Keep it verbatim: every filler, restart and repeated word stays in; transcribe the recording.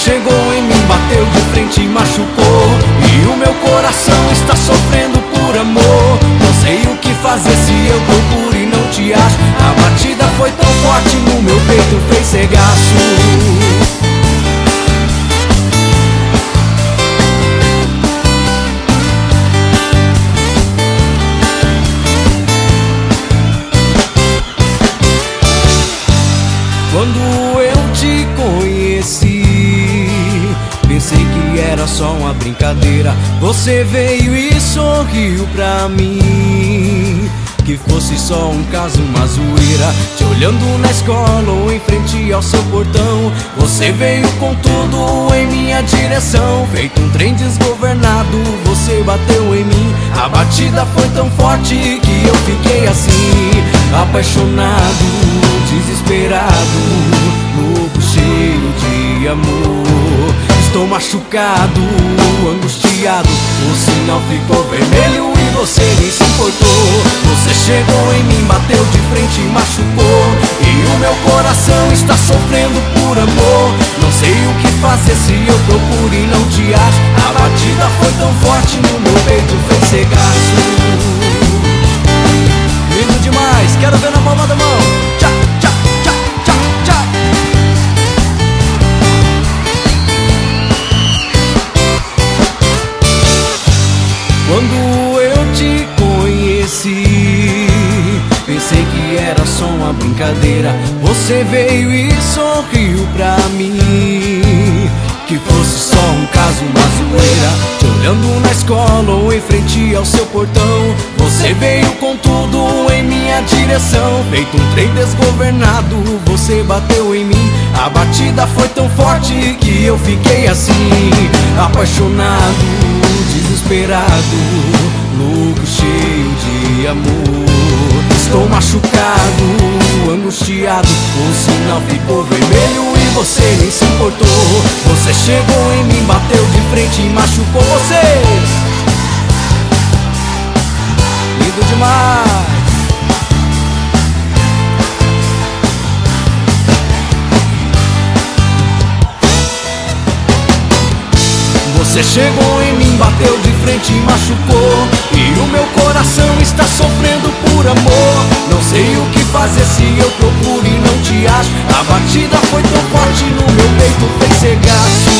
chegou em mim, bateu de frente e machucou, e o meu coração está sofrendo por amor. Não sei o que fazer se eu procuro e não te acho. A batida foi tão forte no meu peito, fez regaço. Quando eu te conheci, pensei que era só uma brincadeira. Você veio e sorriu pra mim, que fosse só um caso, uma zoeira. Te olhando na escola ou em frente ao seu portão, você veio com tudo em minha direção. Feito um trem desgovernado, você bateu em mim. A batida foi tão forte que eu fiquei assim, apaixonado, desesperado, louco, cheio de amor. Estou machucado, angustiado, o sinal ficou vermelho e você nem se importou. Você chegou em mim, bateu de frente e machucou, e o meu coração está sofrendo por amor. Não sei o que fazer se eu procuro e não te acho. A batida foi tão forte no meu peito, fez regaço. Lindo demais, quero ver na palma da mão. Tchá, tchá, tchá, tchá, tchá. Quando eu te conheci, pensei que era só uma brincadeira. Você veio e sorriu pra mim, que fosse só um caso, uma zoeira. Te olhando na escola ou em frente ao seu portão, você veio com tudo em minha direção. Feito um trem desgovernado, você bateu em mim. A batida foi tão forte que eu fiquei assim, apaixonado, desesperado, louco, cheio de amor. Estou machucado, angustiado, o sinal ficou vermelho e você nem se importou. Você chegou em mim, bateu de frente e machucou você. Lindo demais. Você chegou em mim, bateu de frente e machucou, e o meu coração está sofrendo por amor. Não sei o que fazer se eu procuro e não te acho. A batida foi tão forte no meu peito, fez regaço.